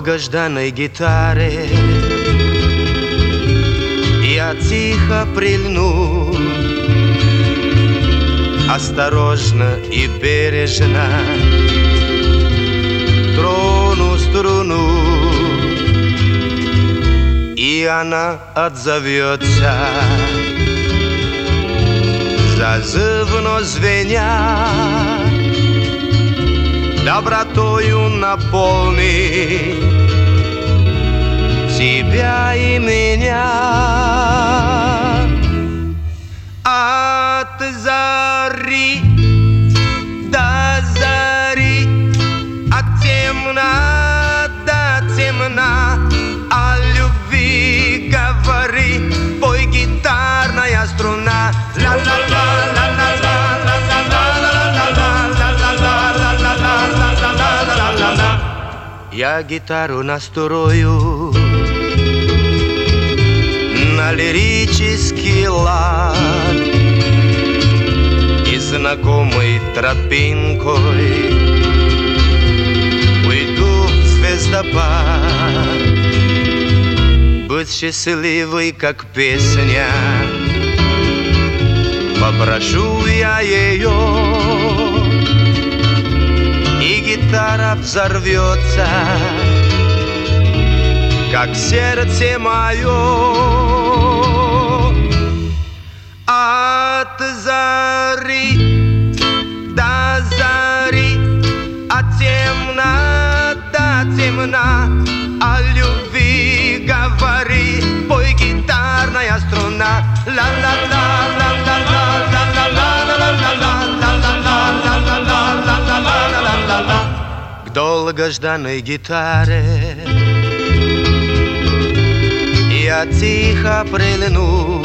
долгожданной гитаре я тихо прильну, осторожно и бережно трону струну, и она отзовется, зазывно звеня, добротою наполни тебя и меня. От зари до зари, от темна до темна, о любви говори, пой гитарная струна. Я гитару настрою на лирический лад и знакомой тропинкой уйду в звездопад. Будь счастливой, как песня, попрошу я ее, и гитара взорвется, как сердце мое. От зари до зари, от темна до темна, о любви говори, пой гитарная струна. К долгожданной гитаре я тихо прильну,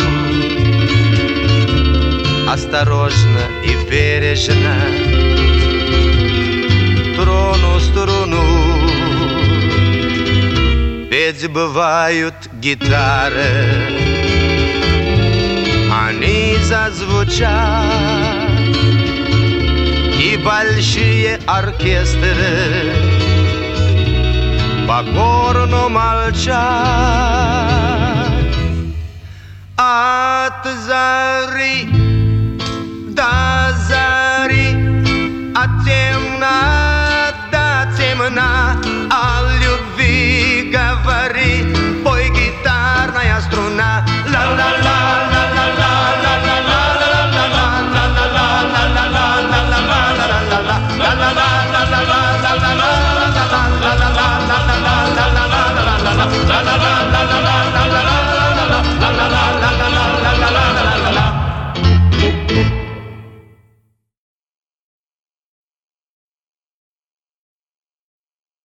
осторожно и бережно трону струну. Ведь бывают гитары, они зазвучат, и большие оркестры покорно молчат. От зари